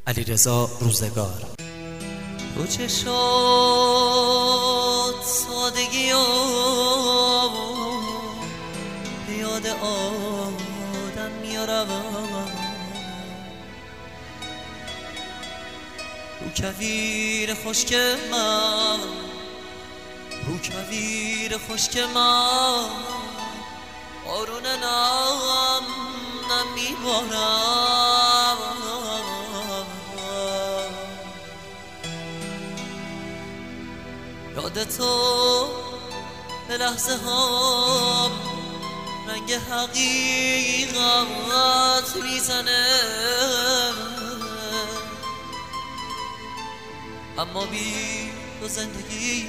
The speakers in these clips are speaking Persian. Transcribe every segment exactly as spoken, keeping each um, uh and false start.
علیرضا روزگار. تو چشات سادگی و یاد آدم میارم، رو کویر خشک من، رو کویر خشک من بارون نم نمیبارم. یاد تو به لحظه هم رنگ حقیقت میزنه، اما بی تو زندگی،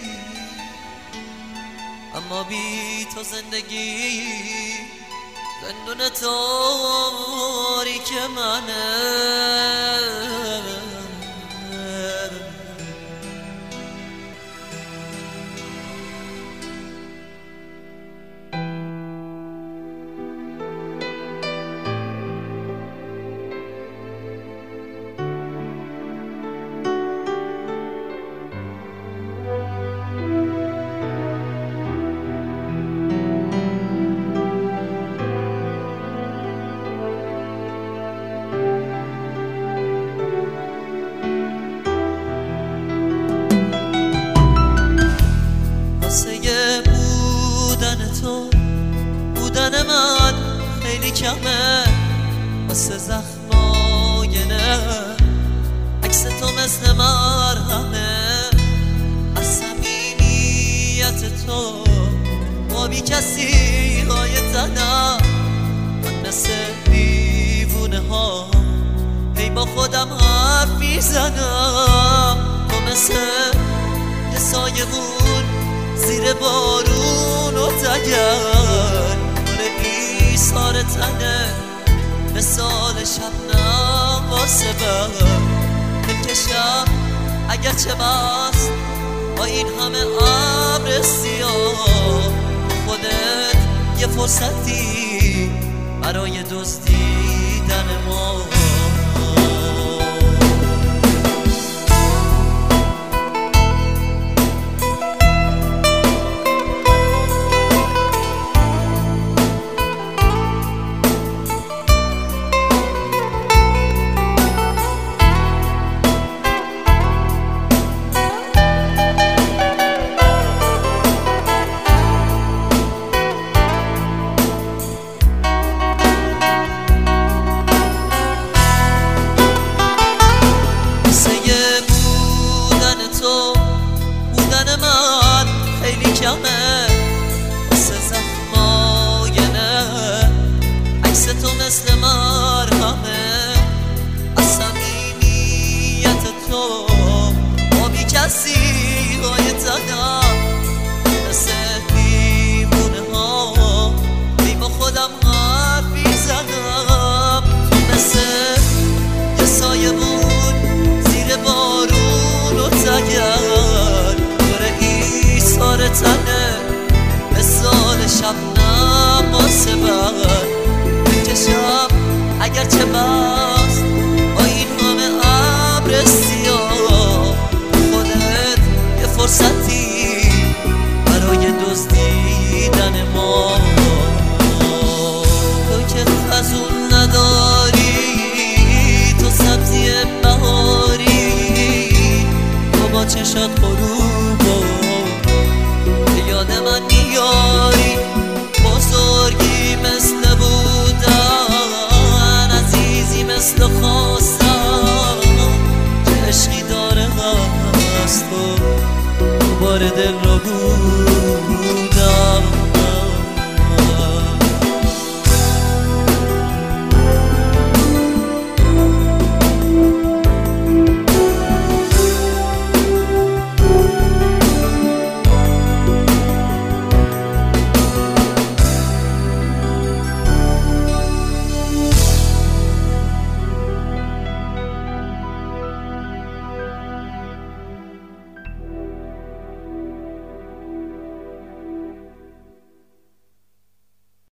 اما بی تو زندگی زندون تاریک منه. بودن من خیلی کمه واسه زخماینه، عکس تو مثل مرهمه، از صمیمیت تو با بی کسی های زدم. من مثل دیوونه ها هی با خودم حرف میزنم، تو مثل یه سایه بود زیر بارون و تگر ایثار تنه، مثال شبنم واسه بر بکشم اگرچه بست با این همه ابر سیاه. خودت یه فرصتی برای دزدیدن ما. مثل زخماینه، عکس تو مثل مرهمه، از صمیمیت تو با بی کسی های زدم. مثل دیوونه ها بی با خودم حرف میزنم، تو مثل یه سایه بود زیر بارون و تگر، دور ایثار تنه مثال شبنم واسه بر بکشم اگرچه بست با این همه ابر سیاه. خودت یه فرصتی برای دزدیدن ما. تو که خزون نداری، تو سبزی بهاری، تو با چشات غروب یاد من میاری. بزرگی مثل بودن، عزیزی مثل خواستن، که عشقی داره از تو بار دل رو بود.